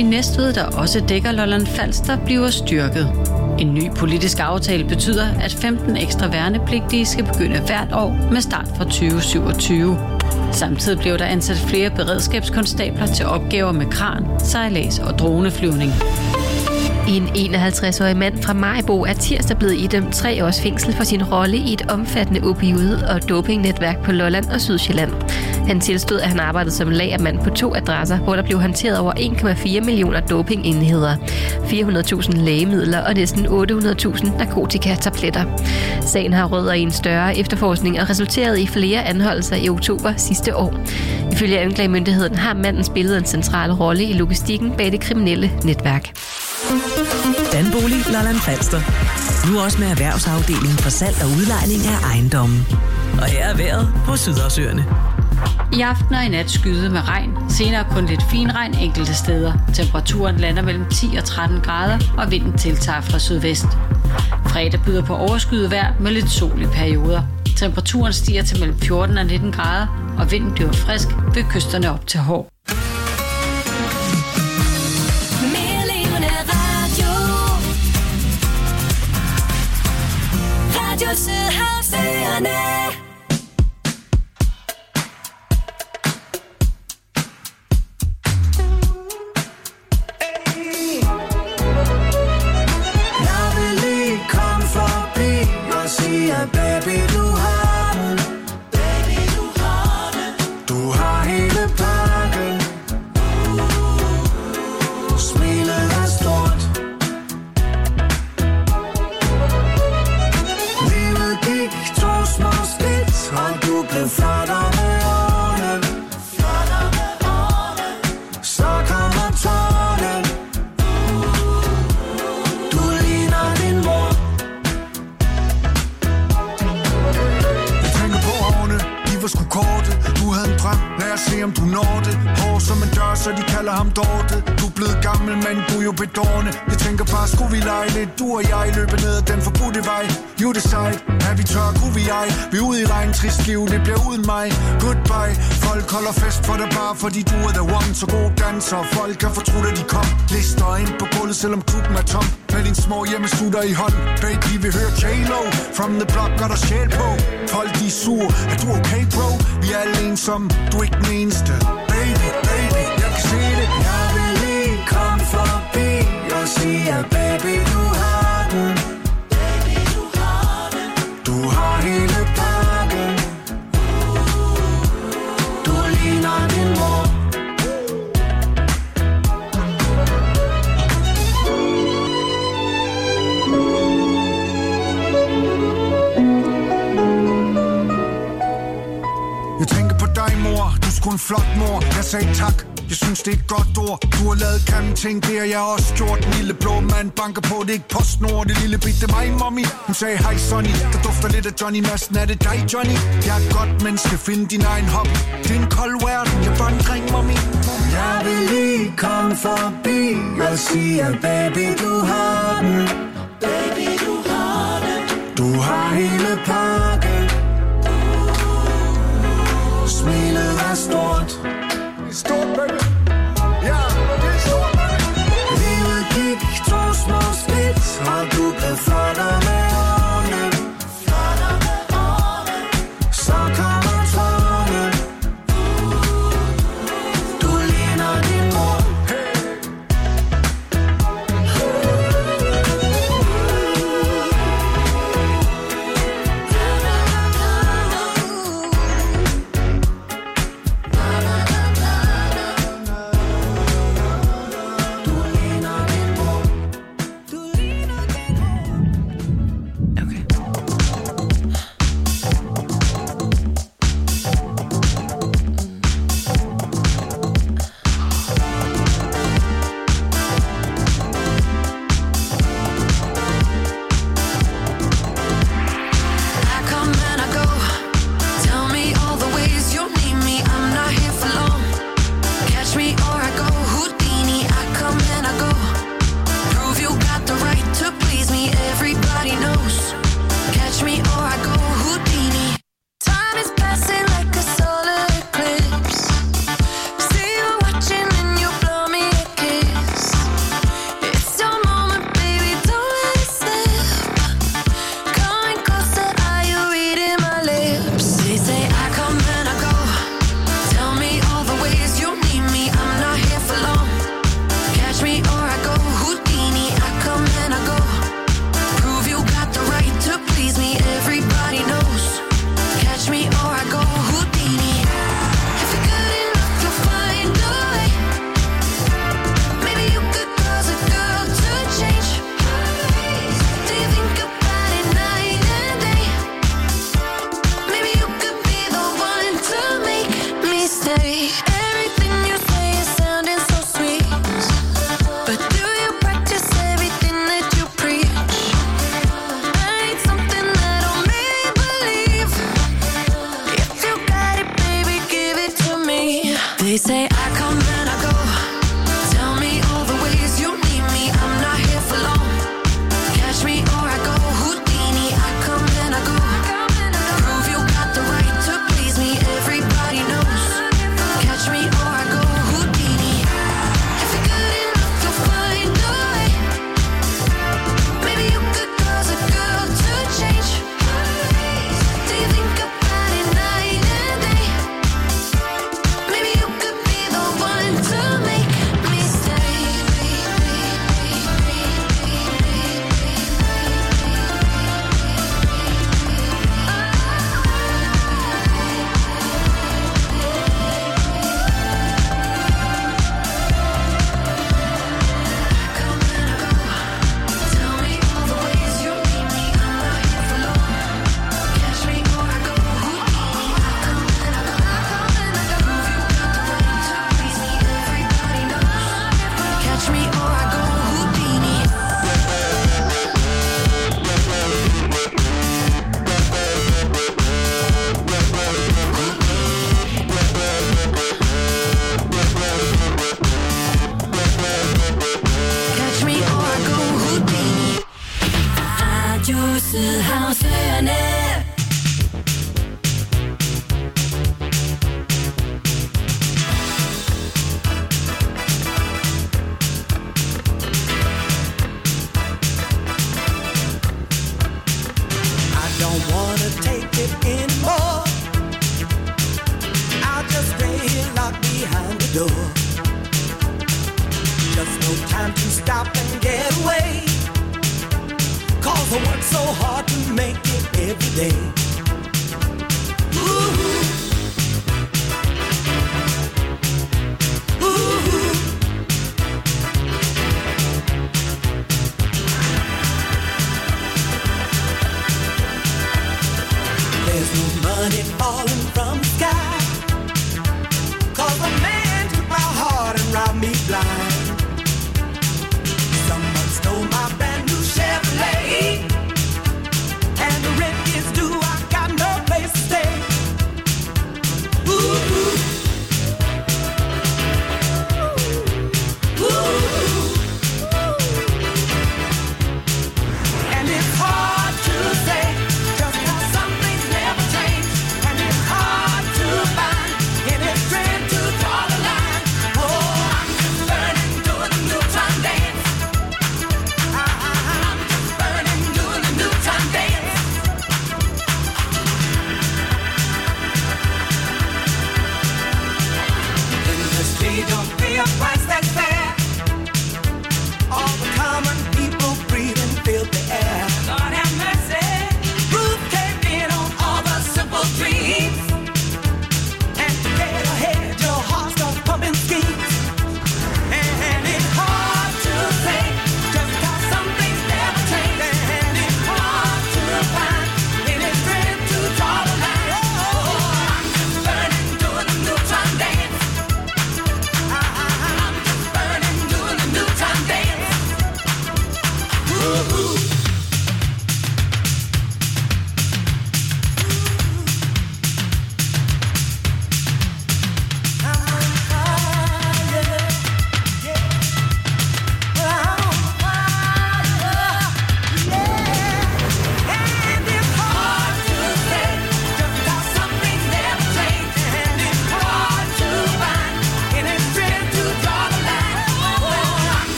i Næstved, der også dækker Lolland-Falster, bliver styrket. En ny politisk aftale betyder, at 15 ekstra værnepligtige skal begynde hvert år med start fra 2027. Samtidig blev der ansat flere beredskabskonstabler til opgaver med kran, sejlads og droneflyvning. En 51-årig mand fra Maribo er tirsdag blevet idømt 3 års fængsel for sin rolle i et omfattende opioid- og dopingnetværk på Lolland og Sydsjælland. Han tilstod, at han arbejdede som lagermand på 2 adresser, hvor der blev håndteret over 1,4 millioner dopingenheder, 400.000 lægemidler og næsten 800.000 narkotikatabletter. Sagen har rødder i en større efterforskning og resulteret i flere anholdelser i oktober sidste år. Ifølge anklagemyndigheden har manden spillet en central rolle i logistikken bag det kriminelle netværk. Danbolig Lolland-Falster. Nu også med erhvervsafdelingen for salg og udlejning af ejendommen. Og her er vejret på Sydhavsøerne. I aften og i nat skyde med regn. Senere kun lidt finregn enkelte steder. Temperaturen lander mellem 10 og 13 grader, og vinden tiltager fra sydvest. Fredag byder på overskyet vejr med lidt sol i perioder. Temperaturen stiger til mellem 14 og 19 grader, og vinden bliver frisk ved kysterne op til Hov. Det bliver uden mig. Goodbye. Folk holder fest for dig bare fordi du er the one. Så god danser. Folk kan fortrudt at de kom. Lister ind på gulvet selvom klubben er tom. Med din små hjemmesutter i hånd. Baby vi hører J-Lo. From the block gør der sjæl på. Folk de er sur. Er du okay bro? Vi er alle ensomme. Du er ikke den eneste. Baby, baby, jeg kan se det. Jeg vil lige komme forbi og sige at baby du har den. Baby du har den. Du har hele pakken. Jeg tænker på dig, mor. Du er sgu en flot mor. Jeg sagde tak. Jeg synes, det er et godt ord. Du har lavet grimme ting, det har jeg også gjort. Den lille blå mand banker på, det er ikke PostNord. Det lille bitte mig, mommy. Hun sagde, hej Sonny. Der dufter lidt af Johnny Madsen. Er det dig, Johnny? Jeg er et godt menneske, find din egen hobby. Det er en kold verden, jeg er bare en dreng, mommy. Jeg vil lige komme forbi og sige, at baby, du har den. Baby, du har den. Du har hele pakken. Smilet er stort. Stort, baby. Ja, det er stort, baby. Livet gik 2 små skridt, og du blev flottere med årene. Flottere med årene. Så kommer tårne. Du ligner din mor. Hey. me or I go Houdini. Catch me or I go Houdini. 84号岁月内。 And it's hard to say just how some things never change. And it's hard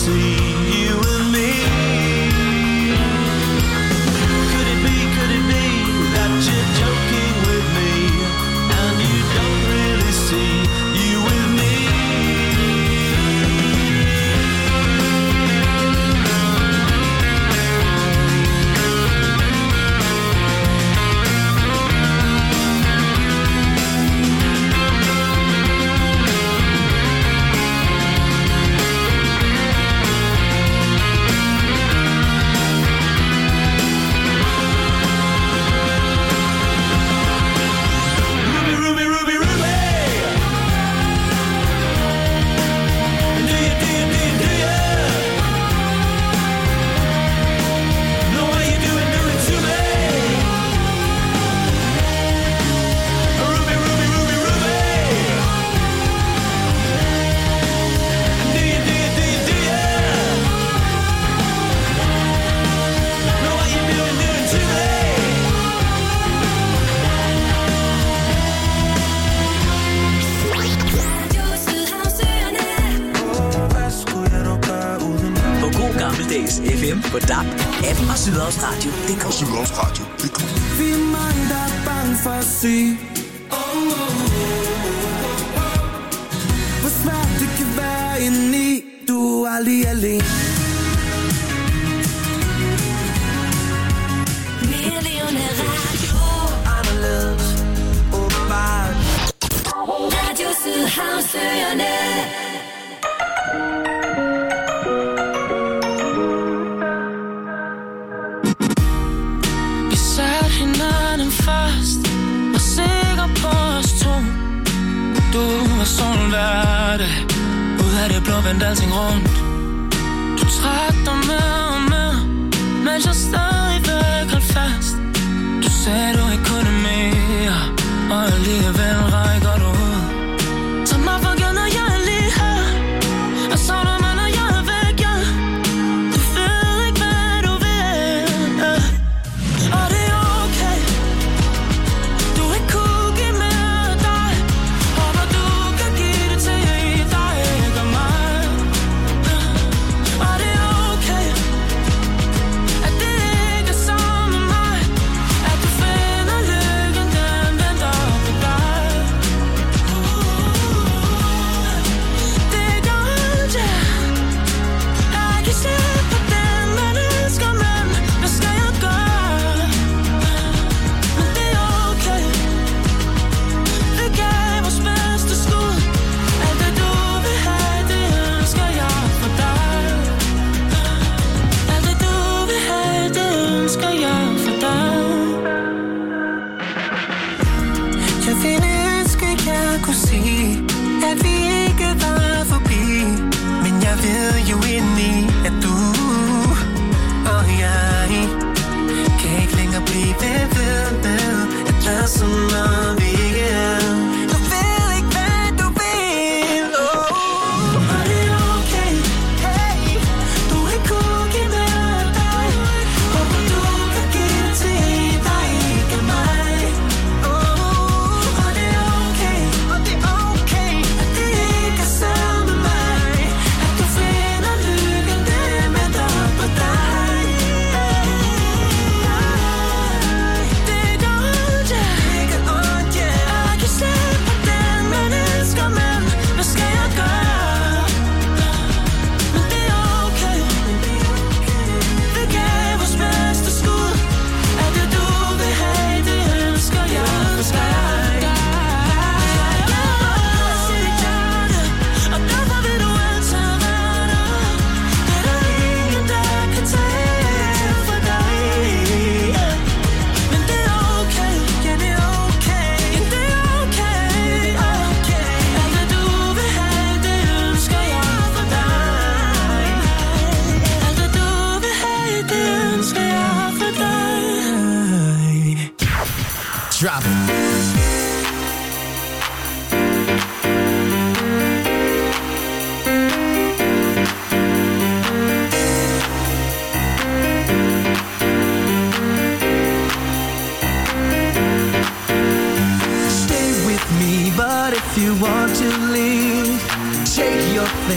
see you and me. Could it be that you're joking with me and you don't really see you with me? FM på DAB, app og Sydhavsradio.dk. Sydhavsradio.dk. Vi er mange, der er bange for at sige, hvor svært det kan være indeni. Du er aldrig alene. Mere levende radio. Anderledes, åbenbart. Radio Sydhavsøerne. Fast, var sikker på os to. Du var solen hver dag. Ud af det blå vendte alting rundt. Du trak dig med og med, mens jeg stadigvæk holdt fast. Du sagde du ikke kunne mere, og alligevel rækker du ud. Tag mig for givet, når jeg er lige her, og savner mig, når jeg er væk, ja. Du ved ikke, hvad du vil, ja. Og det er okay. Du ikke kunne give mere af dig. Håber du kan give det til dig, ikke mig. Og det er okay, at det ikke er sammen med mig. At du finder lykken, den venter på dig.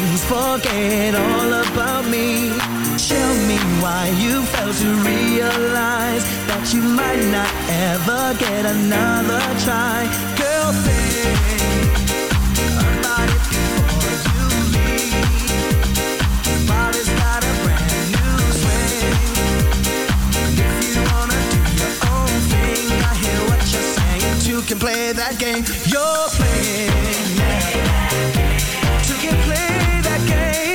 feelings, forget all about me. Tell me why you failed to realize that you might not ever get another try. Girl, think about it before you leave. Body's got a brand new swing. If you wanna do your own thing, I hear what you're saying. You can play that game you're playing, yeah. You can play that game.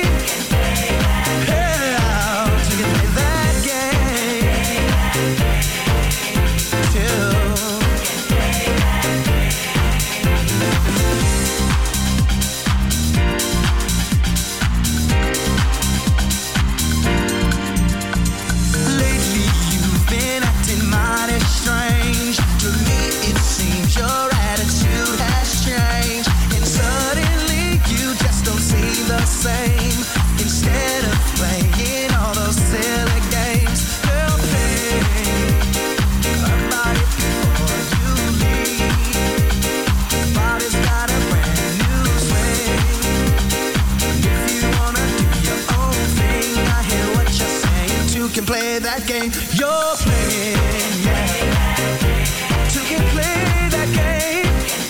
Instead of playing all those silly games, girl, think about it before you leave. Body's got a brand new swing. If you wanna do your own thing, I hear what you're saying. You can play that game you're playing, yeah. You can play that game.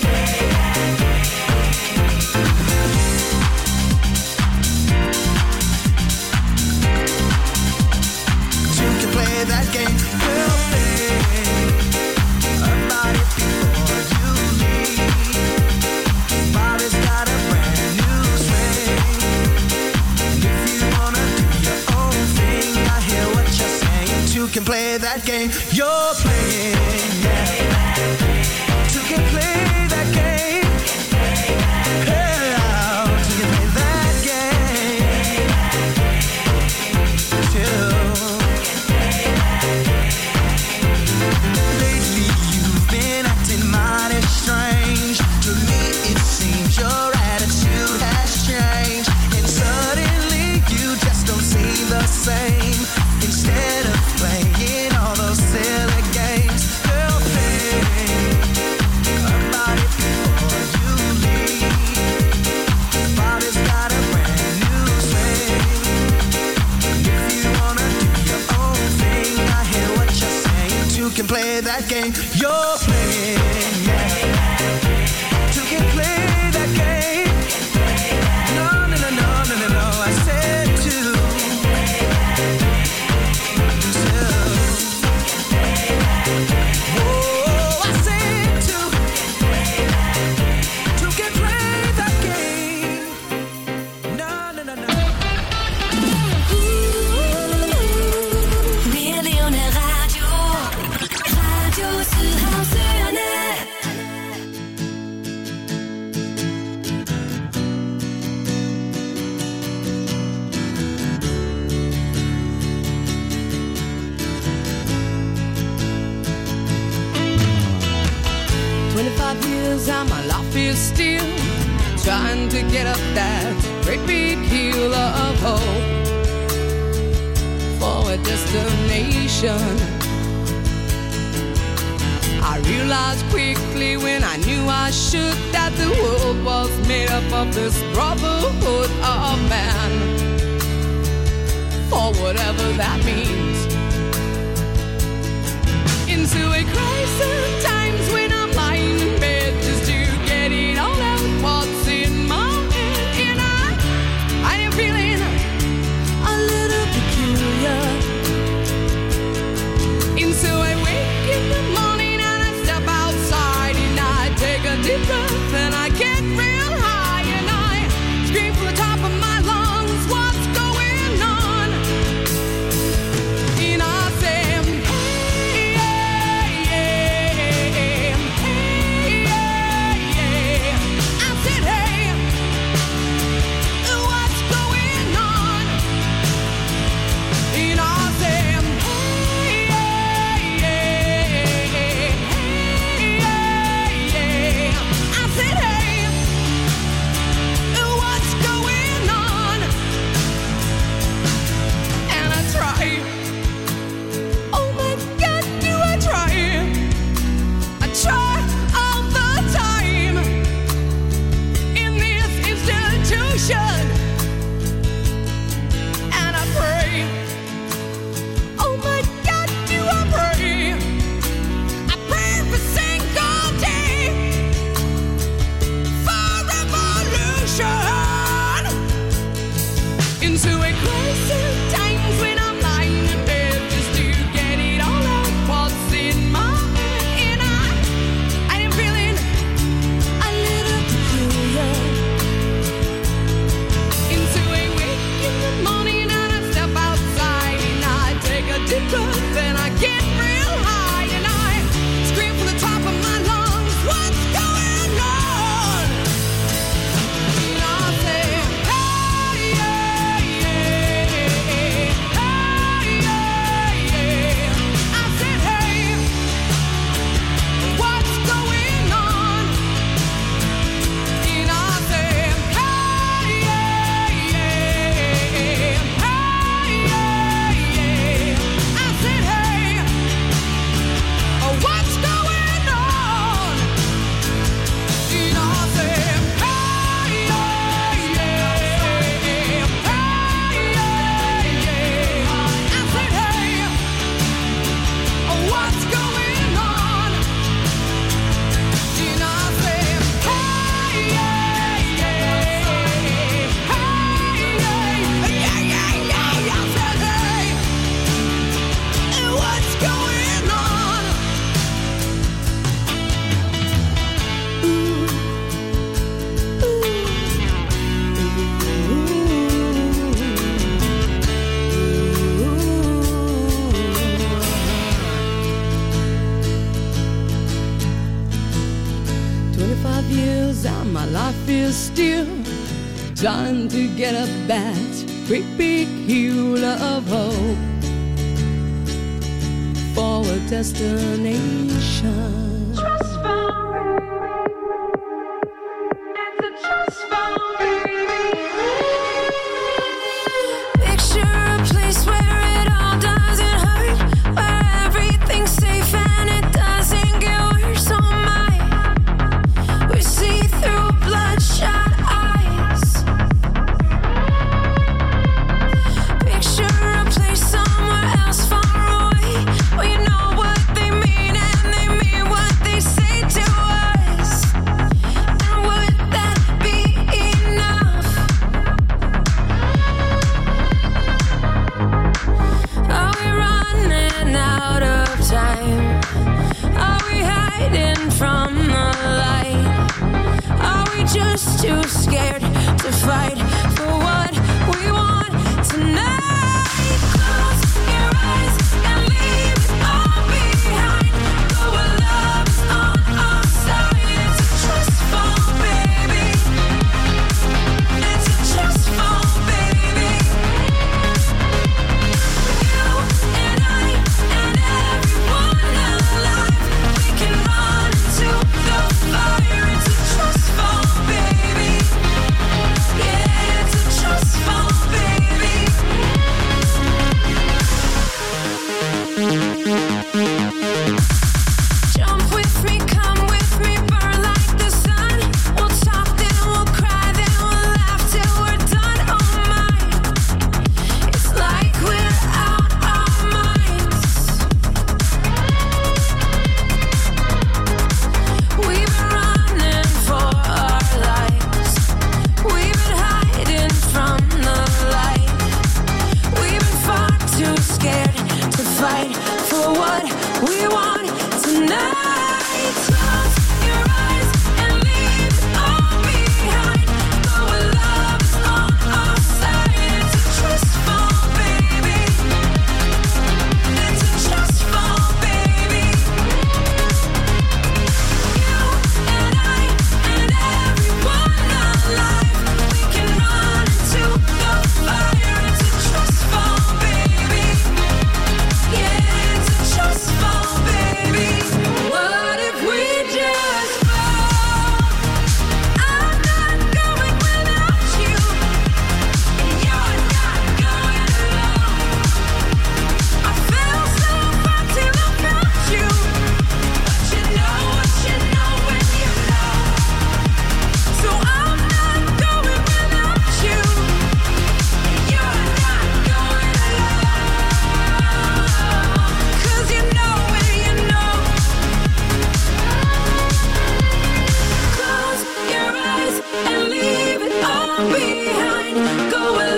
That game will think about it before you leave. Body's got a brand new swing. And if you wanna do your own thing, I hear what you're saying. You can play that game you're playing, yeah. You can play that game. Yeah, you can play that game too. Strange to me, it seems your attitude has changed, and suddenly you just don't seem the same. Instead of playing all those silly games, girl, think about it before you leave. Body's got a brand new swing. If you wanna do your own thing, I hear what you're saying. You can play that game you're playing, yeah. You can play that game. No, no, no, no, no, no, no. I said to. Oh, I said to. You can play that game. No, no, no, no. Millioner Radio. Radio Sydhavsøerne. And my life is still trying to get up that great big hill of hope for a destination. I realized quickly when I knew I should that the world was made up of this brotherhood of man, for whatever that means. Into a crisis times when I'm lying in bed just to get it all out what's in my head, and I am feeling a little peculiar. And so I wake in the morning and I step outside and I take a deep breath and I get real high and I scream from the top of my lungs, what's going on? And I say, hey, yeah, yeah. into a crisis times when I'm lying in bed just to get it all out what's in my head. And I am feeling a little peculiar. Into a wake in the morning and I step outside and I take a deep breath and I get real high and I scream from the top of my lungs, what's going on? And I say, hey, yeah, yeah, hey, yeah, yeah. I said, hey, what's going on? And I said, hey, yeah, yeah, hey, yeah, yeah. I said, hey, what's going on? And I said, hey, yeah, yeah, hey, yeah, yeah. I said, hey, what's going on? And I said, hey, yeah, yeah, hey, yeah, yeah, yeah. I said, hey, what's going on? Ooh. 25 years and my life is still trying to get up that great big hill of hope for a destination. Picture a place where it all doesn't hurt, where everything's safe and it doesn't get worse. Oh my, we see through bloodshot eyes. Picture a place somewhere else far away, where you know what they mean and they mean what they say to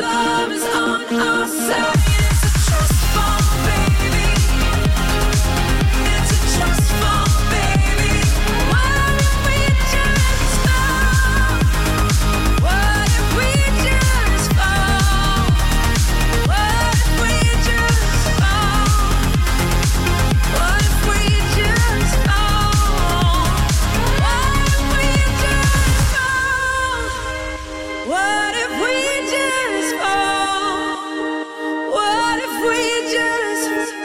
love is on our side. It's a trust fall, baby. It's a trust fall, baby. What if we just fall? What if we just fall? What if we just fall? What if we just fall? What if we just fall? What if we just fall? What if we just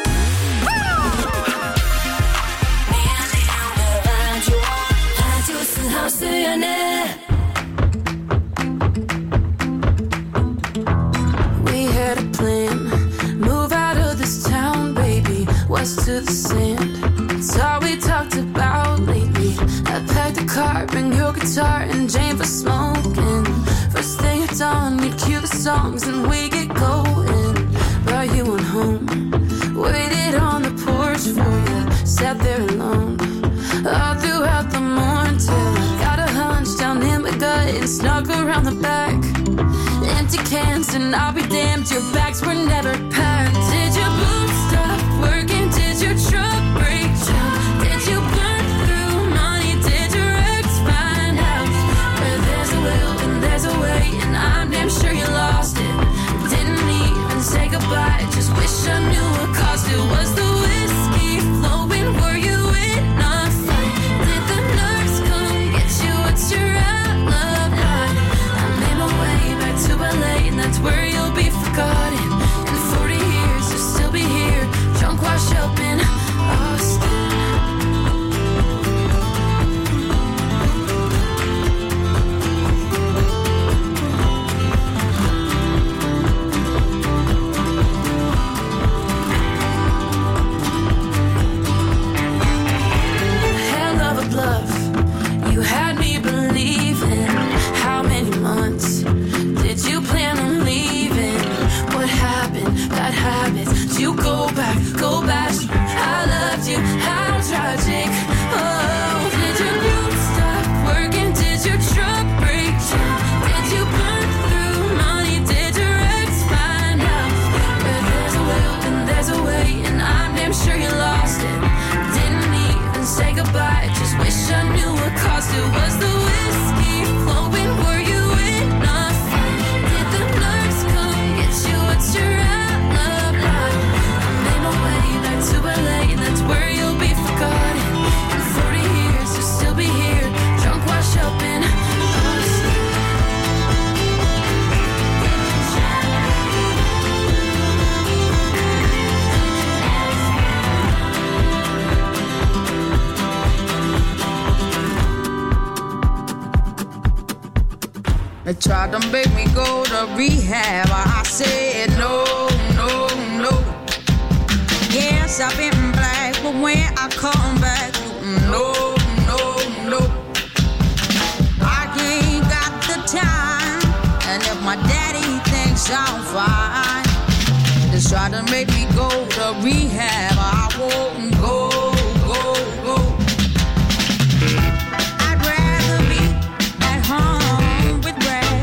We had a plan, move out of this town, baby, west to the sand. It's all we talked about lately. I packed the car, bring your guitar and Jane for smoking. First thing at dawn, we'd cue the songs and we get going. Brought you on home, waited on the porch for you, sat there alone all throughout the morning till I got a hunch down in my gut and snuck around the back. Empty cans and I'll be damned, your bags were never packed. Did your boots stop working? Did your truck break down? Did you burn through money? Did your ex find out? Where there's a will and there's a way, and I'm damn sure you lost it. Didn't even say goodbye, just wish I knew what caused it. Was the whiskey flowing? Were you in a fight? Did the nurse come get you? What's your outlook like? I made my way back to LA, and that's where you'll be forgotten. In 40 years, you'll still be here, drunk, washed up in Austin. Hell of a bluff, you had me believing. How many months did you plan on leaving? What happened? Bad habits. Did you go back? Go back. I loved you. How tragic. Oh, did your boots stop working? Did your truck break down? Did you burn through money? Did your ex find out? Where there's a will and there's a way, and I'm damn sure you lost it. Didn't even say goodbye, just wish I knew what caused it. Was the whiskey flowing? Were you in a fight? Did the nurse come get you? What's your outlook like? I made my way back to LA, and that's where you'll be forgotten. In 40 years, you'll still be here, drunk, washed up in Austin. They tried to make me go to rehab. I said no, no, no. Yes, I've been black, but when I come back, no, no, no. I ain't got the time, and if my daddy thinks I'm fine, they try to make me go to rehab. I won't go, go, go. I'd rather be at home with Ray.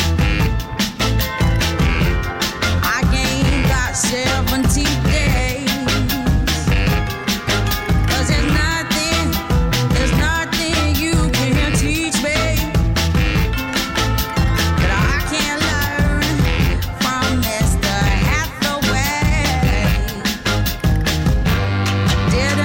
I ain't got 70 days. 'Cause there's nothing you can teach me that I can't learn from Mr. Hathaway. Did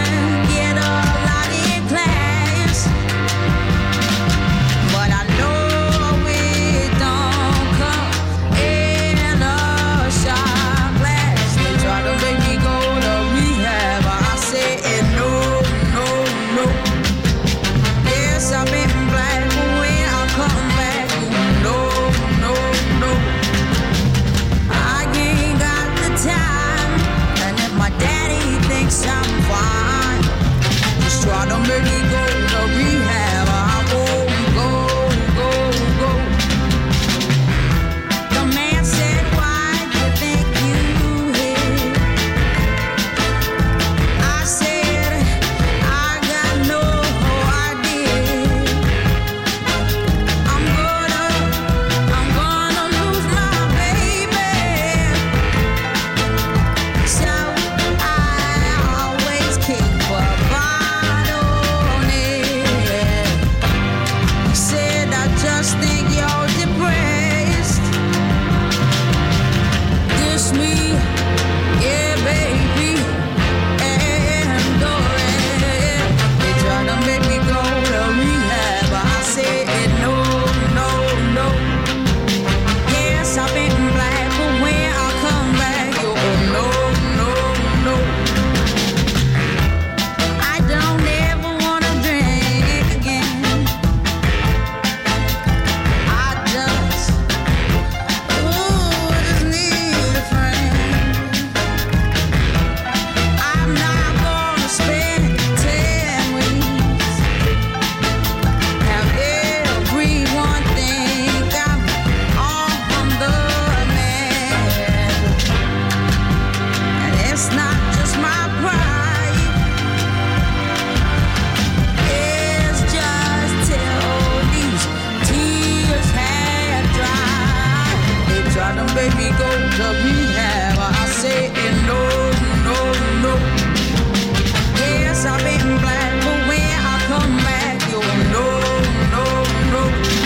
to rehab. I say no, no, no. Yes, I've been black, but when I come back, you no, no, no.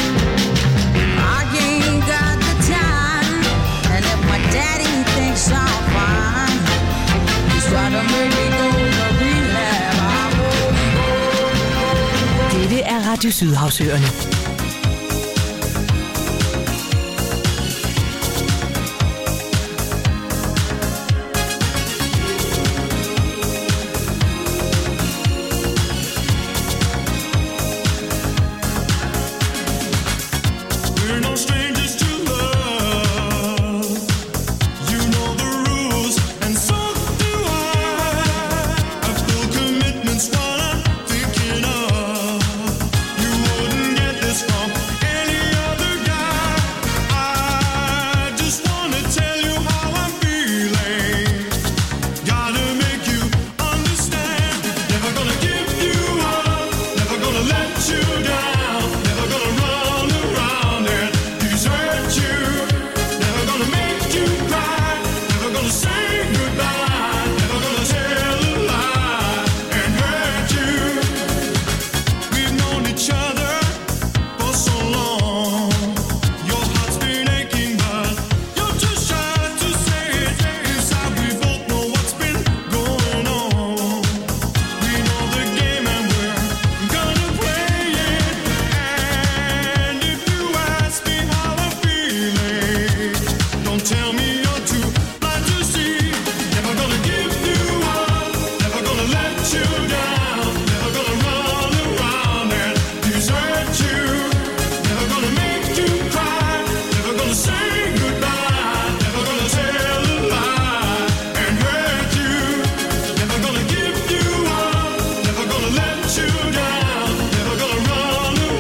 I ain't got the time, and if my daddy thinks I'm fine, he's trying to make me go to rehab. I won't go. Dette er Radio Sydhavsøerne.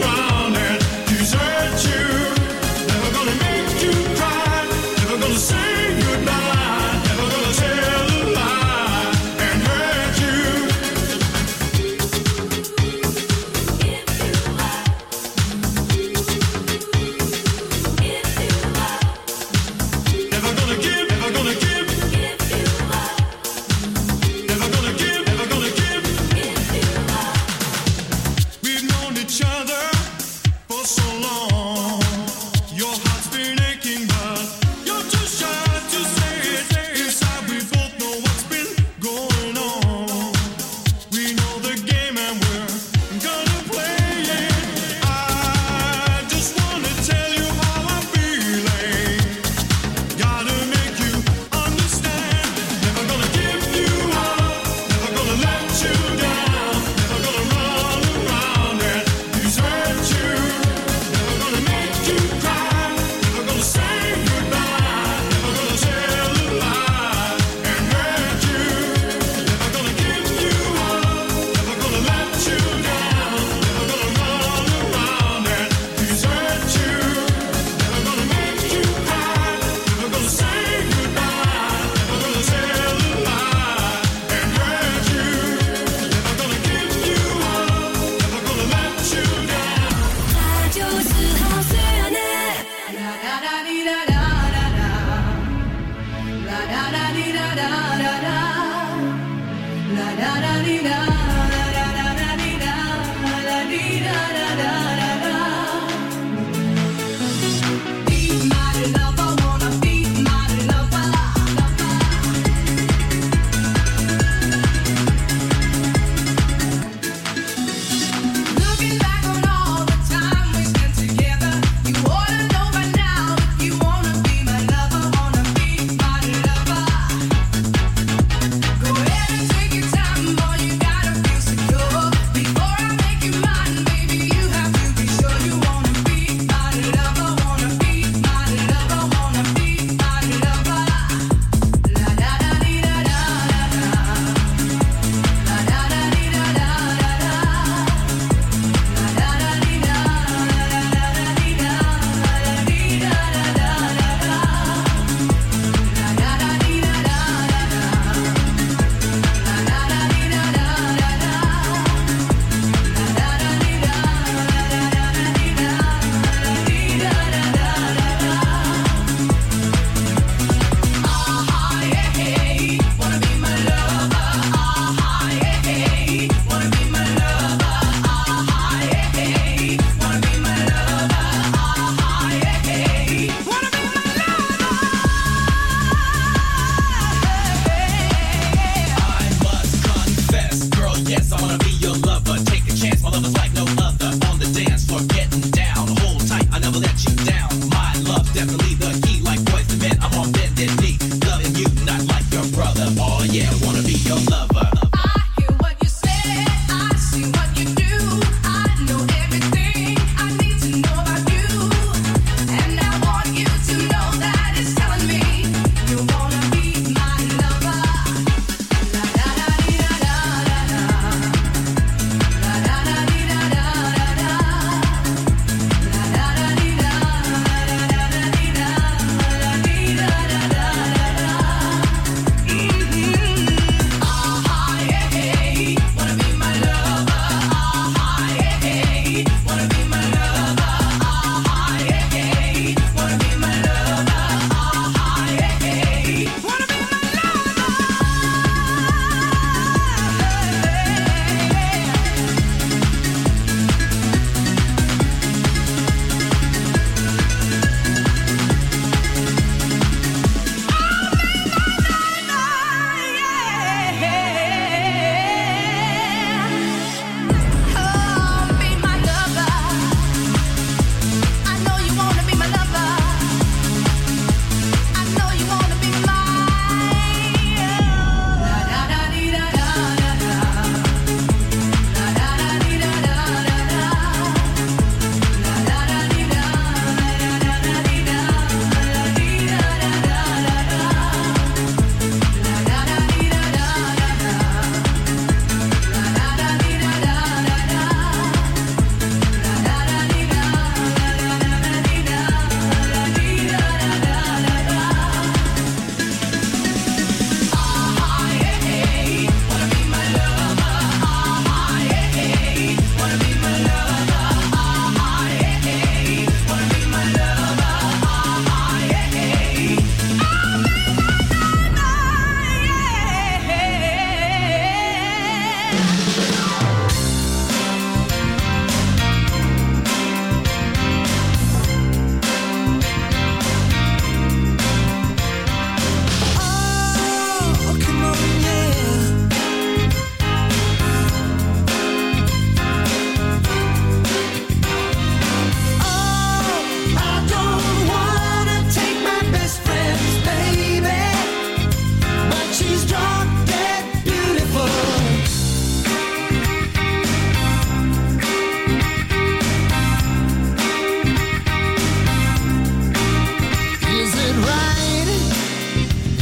Say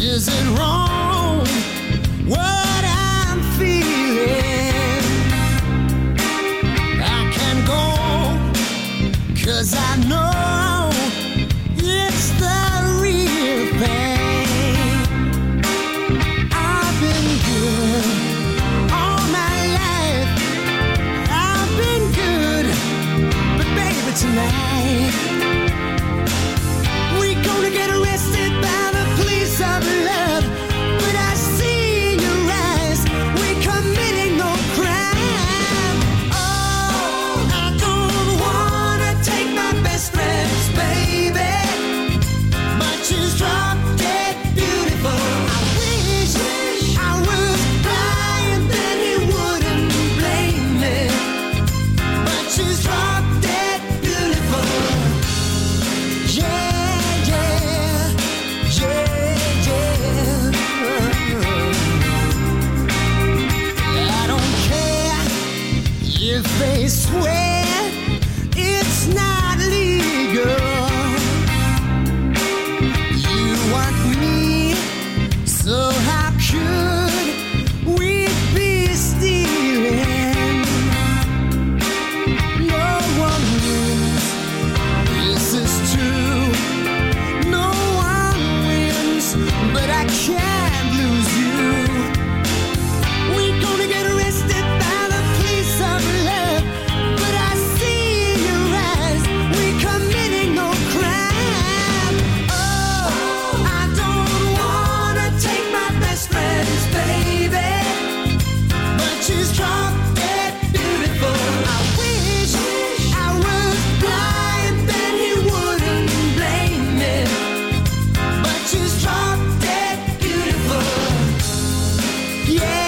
Is it wrong what I'm feeling? I can go, 'cause I know it's the real thing. I've been good all my life. I've been good, but baby tonight we gonna get arrested by the police of love. But I see in your eyes we're committing no crime. Oh, I don't wanna take my best friends, baby, but she's drop dead beautiful. I wish I was blind, then he wouldn't blame me, but she's drop dead beautiful. Yeah. If they swear it's not legal, you want me, so how could we be stealing? No one wins, this is true. No one wins, but I can't lose you. We're gonna get arrested by the police of love, but I see in your eyes we're committing no crime. Oh, I don't wanna take my best friends, baby, but she's drop dead beautiful. I wish I was blind, then he wouldn't blame me, but she's drop dead beautiful. Yeah.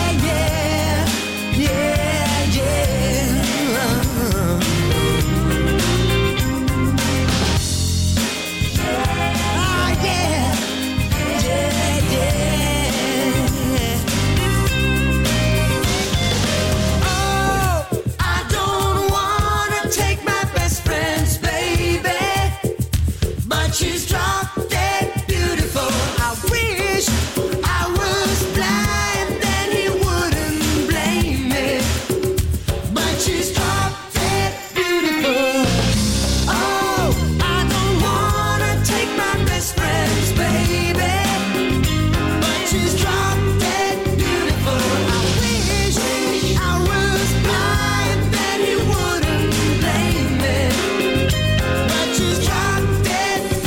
She's drop dead beautiful. I wish I was blind, then he wouldn't blame me, but she's drop dead beautiful. Oh, I don't wanna take my best friends, baby, but she's drop dead beautiful. I wish I was blind, then he wouldn't blame me, but she's drop dead beautiful.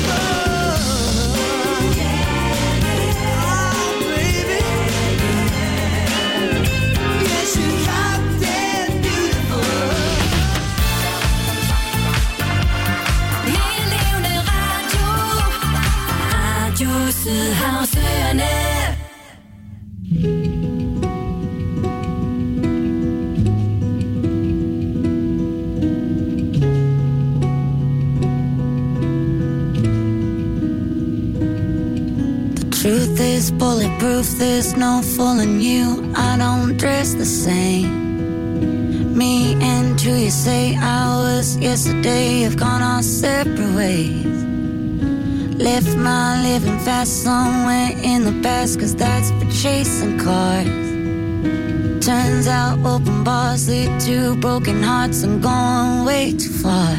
Truth is bulletproof, there's no fooling you. I don't dress the same. Me and who you say I was yesterday have gone our separate ways. Left my living fast somewhere in the past, 'cause that's for chasing cars. Turns out open bars lead to broken hearts. I'm going way too far.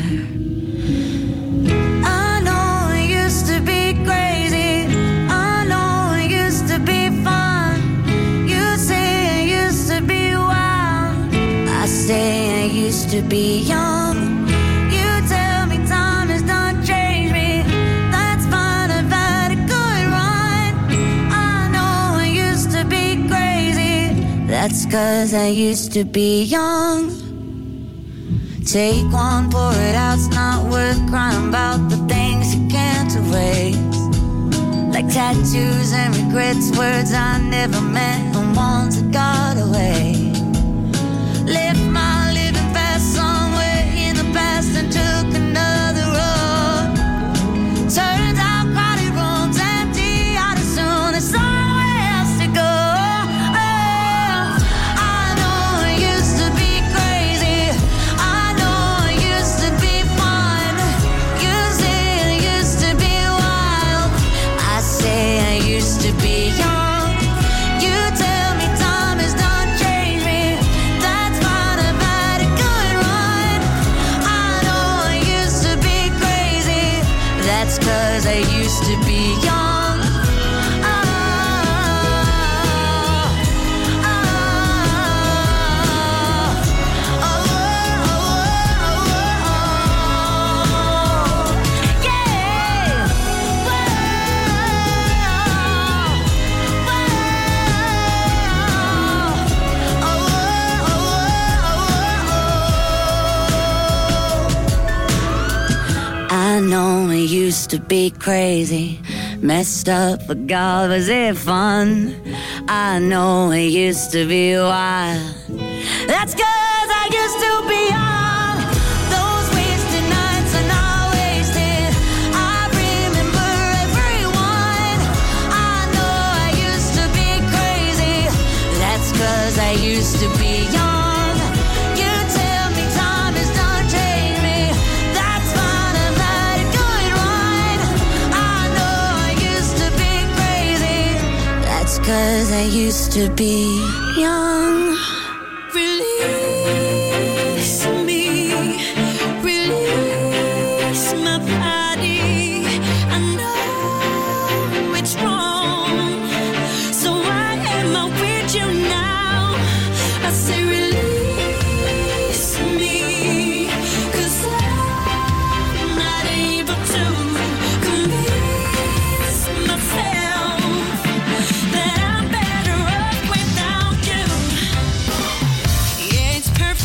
I know it used to be crazy, I know it used to be fun. You say it used to be wild, I say I used to be young. You tell me time has not changed me, that's fine, I've had a good run. I know I used to be crazy, that's 'cause I used to be young. Take one, pour it out, it's not worth crying about the things you can't erase. Like tattoos and regrets, words I never meant, and ones that got away. Left my living fast somewhere in the past and took another road. Turns out crowded rooms empty out as soon as somewhere else to go. Oh, I know it used to be crazy, I know it used to be fun. You say it used to be wild, I say I to be crazy, messed up, but God, was it fun? I know it used to be wild. That's 'cause I used to be young. Those wasted nights are not wasted. I remember everyone. I know I used to be crazy. That's 'cause I used to be young. You tell me time has done changed me. That's fine, I've had a good run. I know I used to be crazy. That's 'cause I used to be young. Release me, release my body. I know it's wrong, so why am I with you now? I say release me, 'cause I'm not able to convince myself that I'm better off without you. Yeah, it's perfect.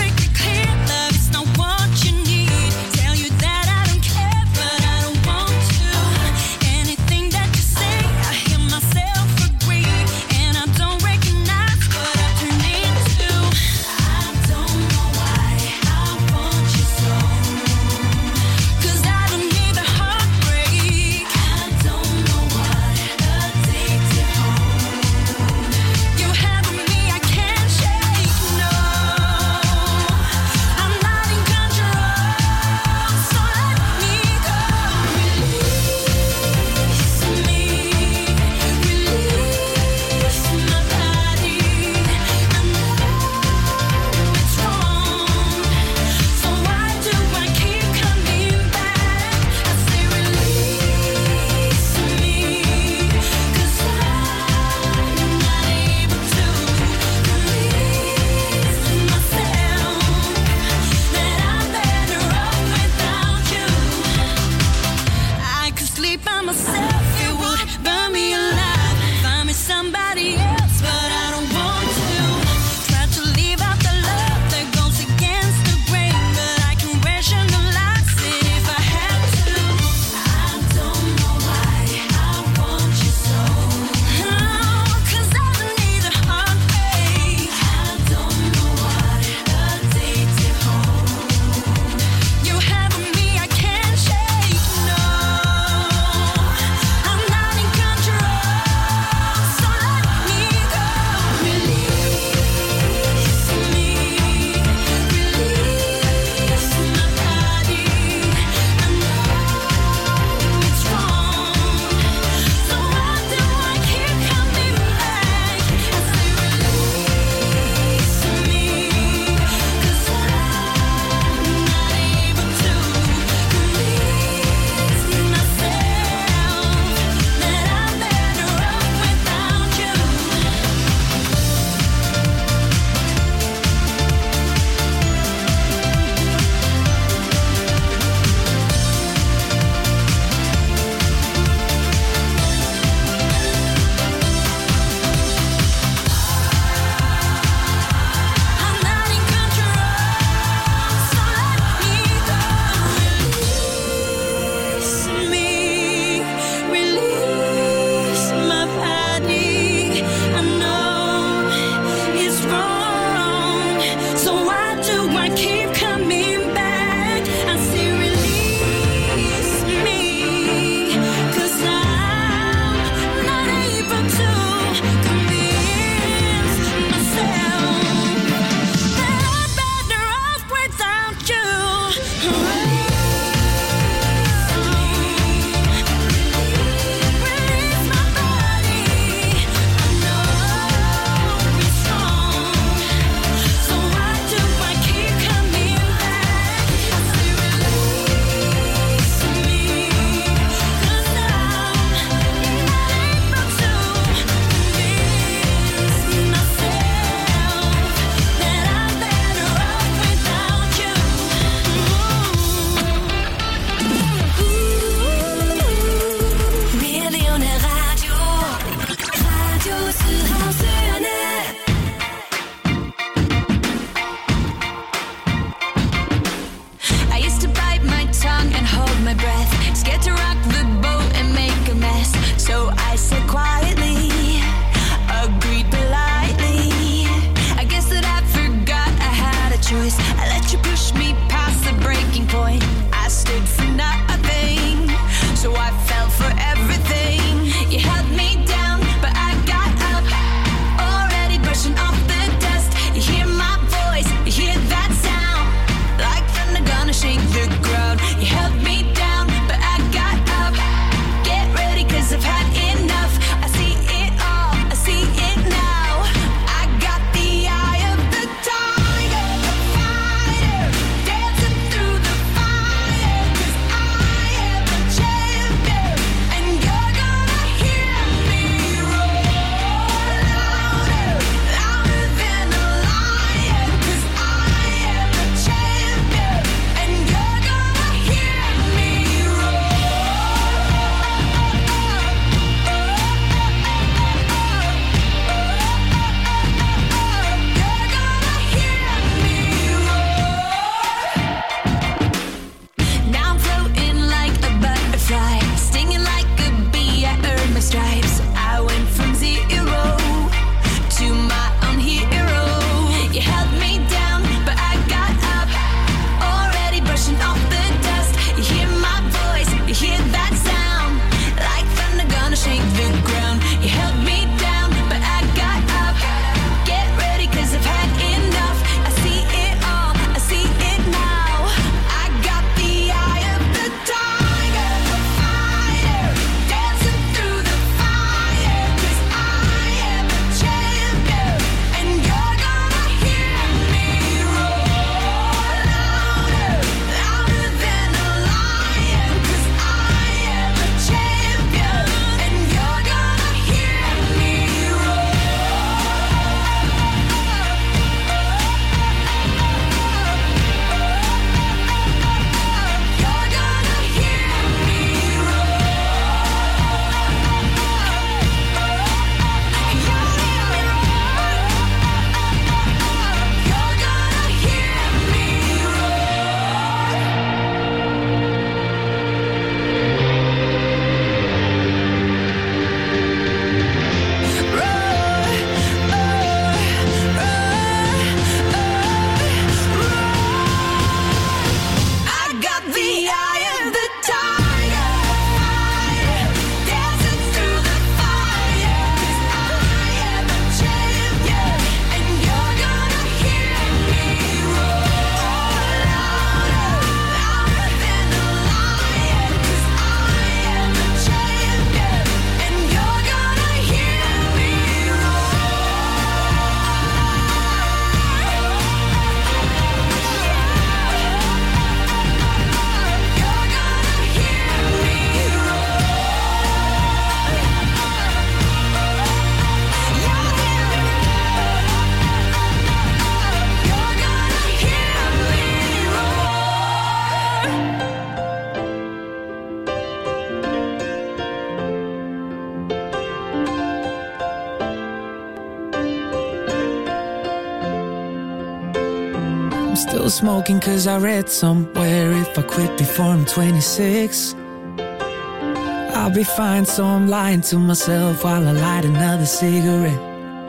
Still smoking cause I read somewhere if I quit before I'm 26 I'll be fine, so I'm lying to myself while I light another cigarette.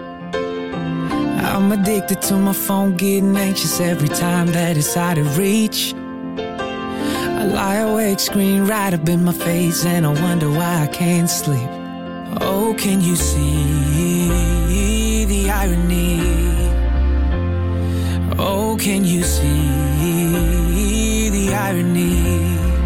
I'm addicted to my phone, getting anxious every time that it's out of reach. I lie awake, screen right up in my face, and I wonder why I can't sleep. Oh, can you see the irony? Oh, can you see the irony?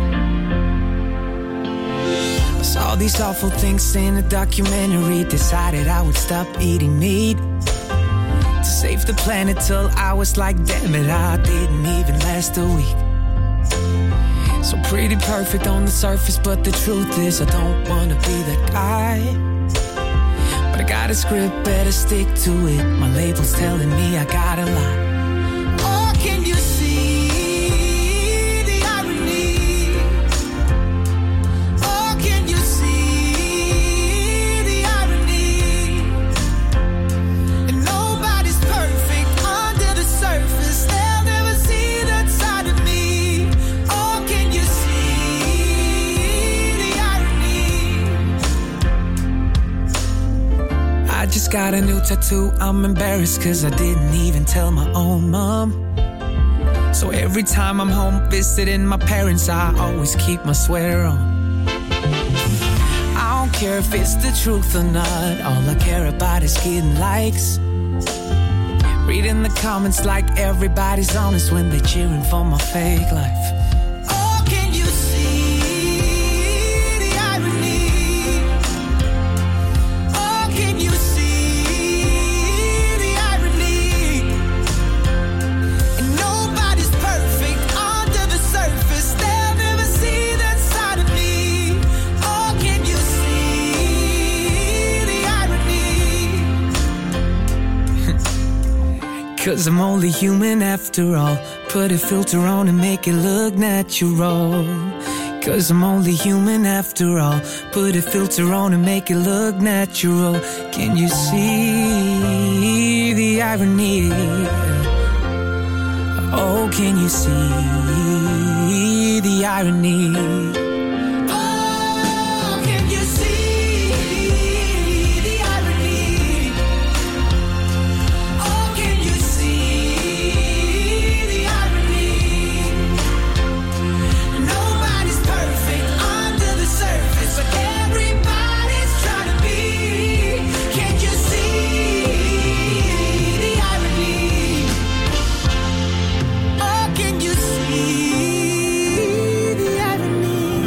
I saw these awful things in a documentary, decided I would stop eating meat to save the planet till I was like, damn it, I didn't even last a week. So pretty perfect on the surface, but the truth is I don't wanna be that guy. But I got a script, better stick to it. My label's telling me I gotta lie. Oh, can you see the irony? Oh, can you see the irony? And nobody's perfect under the surface. They'll never see that side of me. Oh, can you see the irony? I just got a new tattoo. I'm embarrassed cause I didn't even tell my own mom. So every time I'm home visiting my parents, I always keep my sweater on. I don't care if it's the truth or not. All I care about is getting likes. Reading the comments like everybody's honest when they're cheering for my fake life. Oh, can you see the irony? Oh, can you see the irony? And nobody's perfect under the surface. They'll never see that side of me. Oh, can you see the irony? Cause I'm only human after all. Put a filter on and make it look natural. Cause I'm only human after all. Put a filter on and make it look natural. Can you see the irony? Oh, can you see the irony? Oh, can you see the irony? Oh, can you see the irony? Nobody's perfect under the surface, but everybody's trying to be. Can you see the irony? Oh, can you see the irony?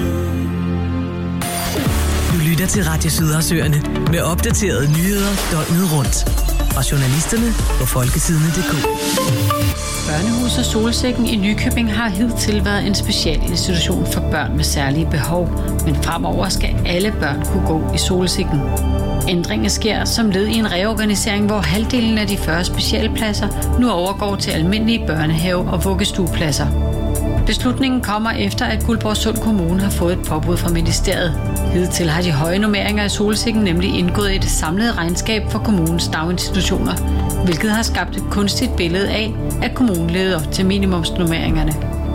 Du lytter til Radio Sydersøerne med opdaterede nyheder døgnet rundt. Fra journalisterne på folketidene.dk. Børnehuset Solsikken i Nykøbing har hidtil været en specialinstitution for børn med særlige behov, men fremover skal alle børn kunne gå i Solsikken. Ændringen sker som led i en reorganisering, hvor halvdelen af de 40 specialpladser nu overgår til almindelige børnehave- og vuggestuepladser. Beslutningen kommer efter, at Guldborgsund Kommune har fået et påbud fra ministeriet. Hidtil har de høje normeringer i Solsikken nemlig indgået i det samlede regnskab for kommunens daginstitutioner, hvilket har skabt et kunstigt billede af, at kommunen leder op til minimumsnormeringerne.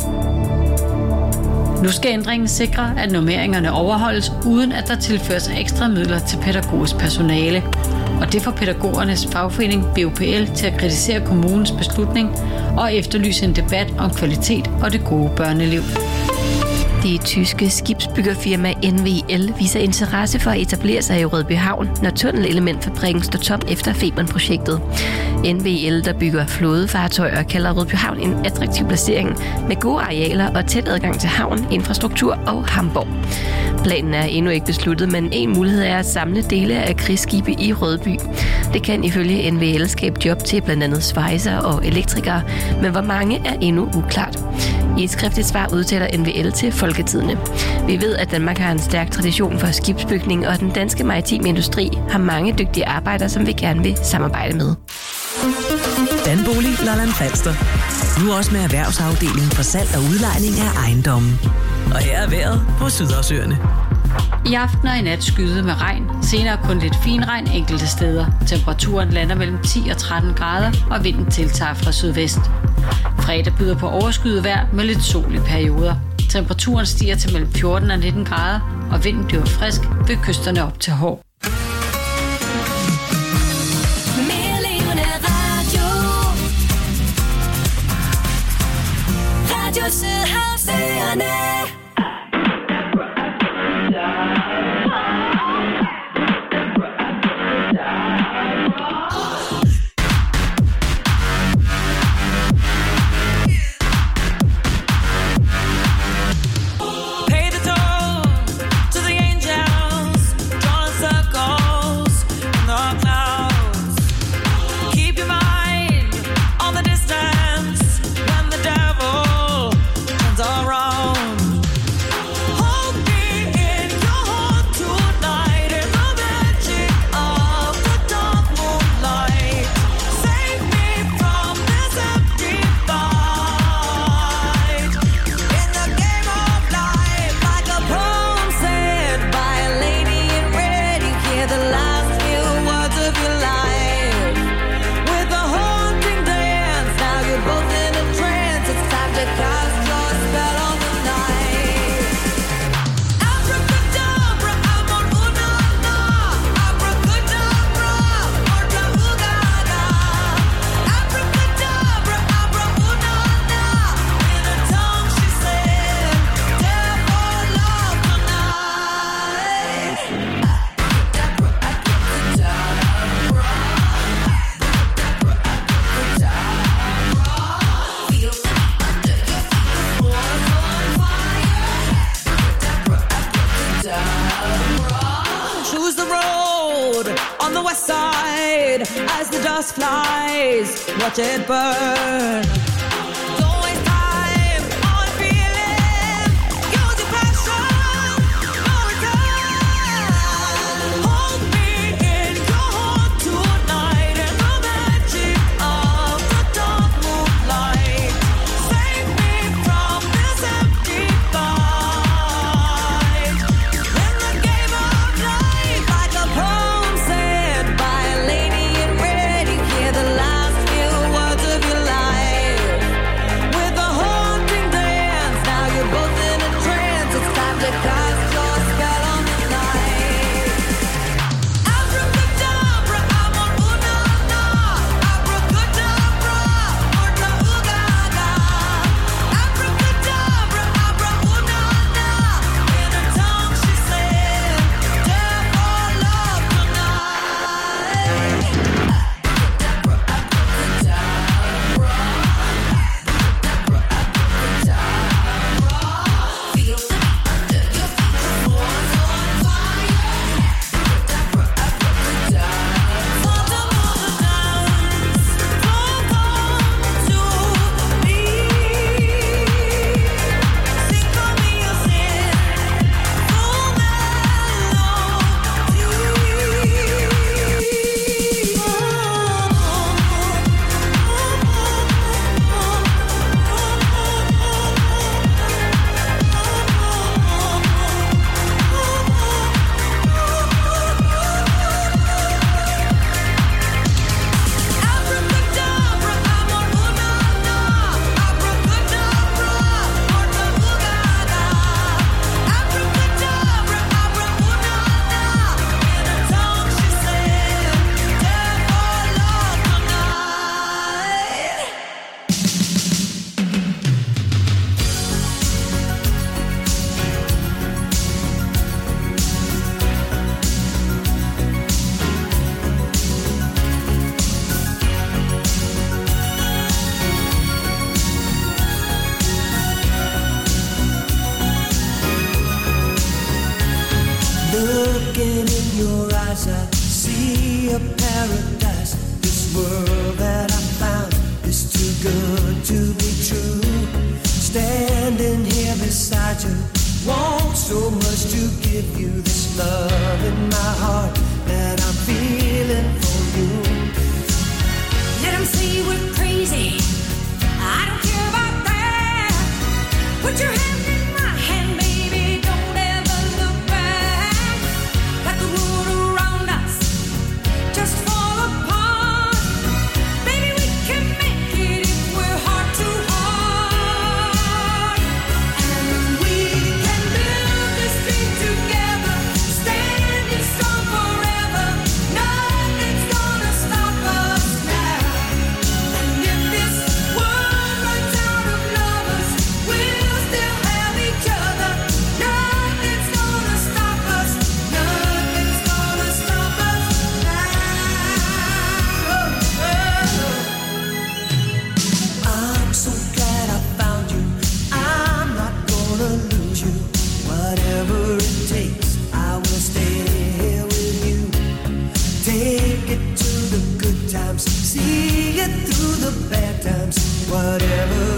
Nu skal ændringen sikre, at normeringerne overholdes, uden at der tilføres ekstra midler til pædagogisk personale. Og det får pædagogernes fagforening BUPL til at kritisere kommunens beslutning og efterlyse en debat om kvalitet og det gode børneliv. Det tyske skibsbyggerfirma NVL viser interesse for at etablere sig i Rødbyhavn, når tunnelelementfabrikken står tom efter Femern-projektet. NVL, der bygger flådefartøjer, kalder Rødbyhavn en attraktiv placering med gode arealer og tæt adgang til havn, infrastruktur og Hamborg. Planen er endnu ikke besluttet, men en mulighed er at samle dele af krigsskibe i Rødby. Det kan ifølge NVL skabe job til blandt andet svejser og elektrikere, men hvor mange er endnu uklart. I et skriftligt svar udtaler NVL til Folketidene. Vi ved, at Danmark har en stærk tradition for skibsbygning, og den danske maritime industri har mange dygtige arbejdere, som vi gerne vil samarbejde med. Danbolig Lolland Falster. Nu også med erhvervsafdelingen for salg og udlejning af ejendommen. Og her er vejret på Sydersøerne. I aften og i nat skyde med regn. Senere kun lidt finregn enkelte steder. Temperaturen lander mellem 10 og 13 grader, og vinden tiltager fra sydvest. Fredag byder på overskyet vejr med lidt sol i perioder. Temperaturen stiger til mellem 14 og 19 grader, og vinden bliver frisk ved kysterne op til Hår. Radio Sydhavsøerne. Watch it burn. Looking in your eyes, I see a paradise. This world that I found is too good to be true. Standing here beside you, want so much to give you this love in my heart that I'm feeling for you. Let them say we're crazy, I don't care about that. Put your hand in my hand, baby, don't ever look back. Take it to the good times, see it through the bad times. Whatever